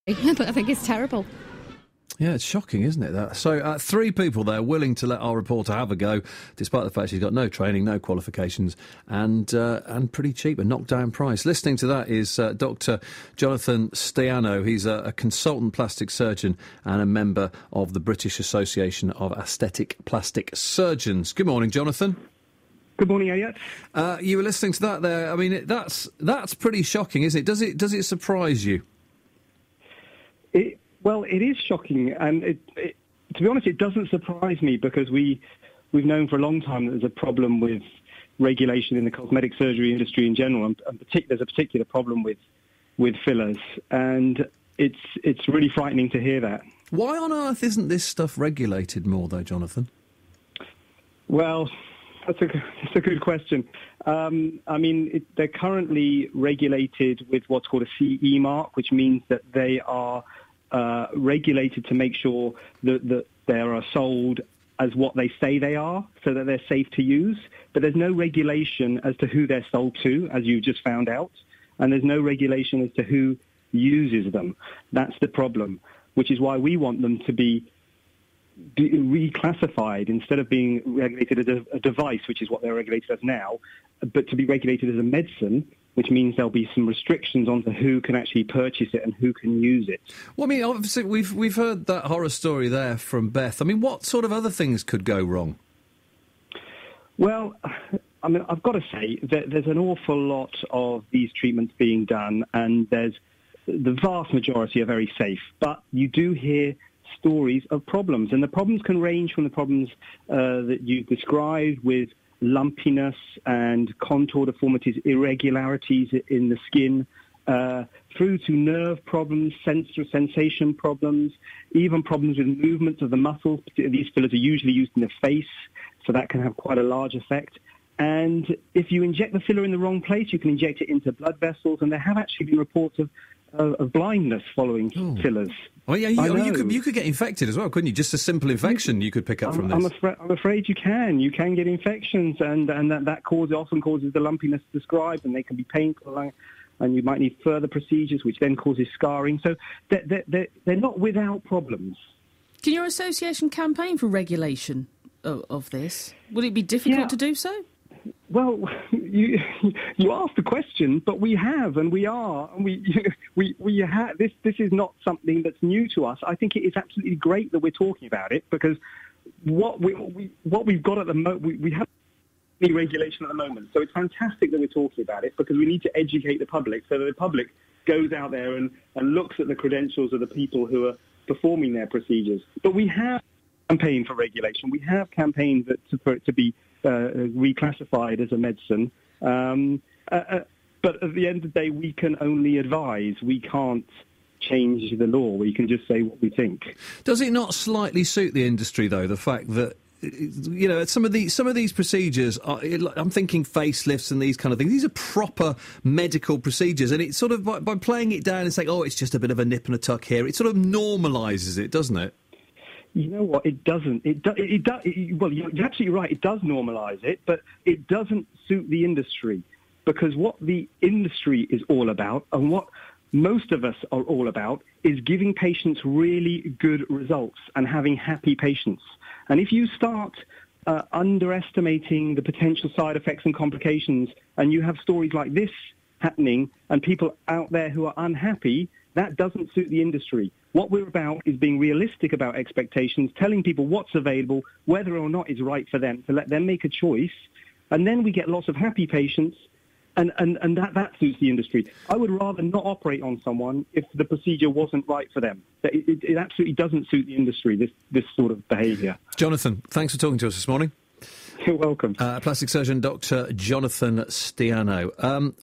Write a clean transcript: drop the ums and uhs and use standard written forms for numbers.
But I think it's terrible. Yeah, it's shocking, isn't it? That? So, 3 people there willing to let our reporter have a go, despite the fact she's got no training, no qualifications, and pretty cheap, a knockdown price. Listening to that is Dr. Jonathan Stiano. He's a consultant plastic surgeon and a member of the British Association of Aesthetic Plastic Surgeons. Good morning, Jonathan. Good morning, Elliot. You were listening to that there. I mean, that's pretty shocking, isn't it? Does it surprise you? Well, it is shocking, and to be honest, it doesn't surprise me because we've known for a long time that there's a problem with regulation in the cosmetic surgery industry in general, and there's a particular problem with fillers, and it's really frightening to hear that. Why on earth isn't this stuff regulated more, though, Jonathan? Well, that's a good question. They're currently regulated with what's called a CE mark, which means that they are regulated to make sure that they are sold as what they say they are, so that they're safe to use. But there's no regulation as to who they're sold to, as you just found out, and there's no regulation as to who uses them. That's the problem, which is why we want them to be reclassified instead of being regulated as a device, which is what they're regulated as now, but to be regulated as a medicine, which means there'll be some restrictions on to who can actually purchase it and who can use it. Well, I mean, obviously, we've heard that horror story there from Beth. I mean, what sort of other things could go wrong? Well, I mean, I've got to say that there's an awful lot of these treatments being done, and the vast majority are very safe. But you do hear stories of problems, and the problems can range from the problems that you described with lumpiness and contour deformities, irregularities in the skin, through to nerve problems, sensation problems, even problems with movements of the muscles. These fillers are usually used in the face, so that can have quite a large effect. And if you inject the filler in the wrong place, you can inject it into blood vessels, and there have actually been reports of blindness following fillers. Oh, yeah, you could get infected as well, couldn't you? Just a simple infection you could pick up from this. I'm afraid you can. You can get infections, and that often causes the lumpiness described, and they can be painful, and you might need further procedures, which then causes scarring. So they're not without problems. Can your association campaign for regulation of this? Would it be difficult to do so? Well, you asked the question, but we have, and we are, and we have. This is not something that's new to us. I think it is absolutely great that we're talking about it, because what we've got at the moment, we have any regulation at the moment. So it's fantastic that we're talking about it, because we need to educate the public so that the public goes out there and looks at the credentials of the people who are performing their procedures. But we have a campaign for regulation. We have campaigns for it to be reclassified as a medicine. But at the end of the day, we can only advise. We can't change the law. We can just say what we think. Does it not slightly suit the industry, though, the fact that, you know, some of these procedures are, I'm thinking facelifts and these kind of things, these are proper medical procedures, and it's sort of by playing it down and saying, oh, it's just a bit of a nip and a tuck here, it sort of normalises it, doesn't it? You know what? It doesn't. Well, you're absolutely right. It does normalise it, but it doesn't suit the industry, because what the industry is all about, and what most of us are all about, is giving patients really good results and having happy patients. And if you start underestimating the potential side effects and complications, and you have stories like this happening and people out there who are unhappy, that doesn't suit the industry. What we're about is being realistic about expectations, telling people what's available, whether or not it's right for them, to let them make a choice, and then we get lots of happy patients, and that suits the industry. I would rather not operate on someone if the procedure wasn't right for them. It absolutely doesn't suit the industry, this sort of behaviour. Jonathan, thanks for talking to us this morning. You're welcome. Plastic surgeon Dr. Jonathan Stiano.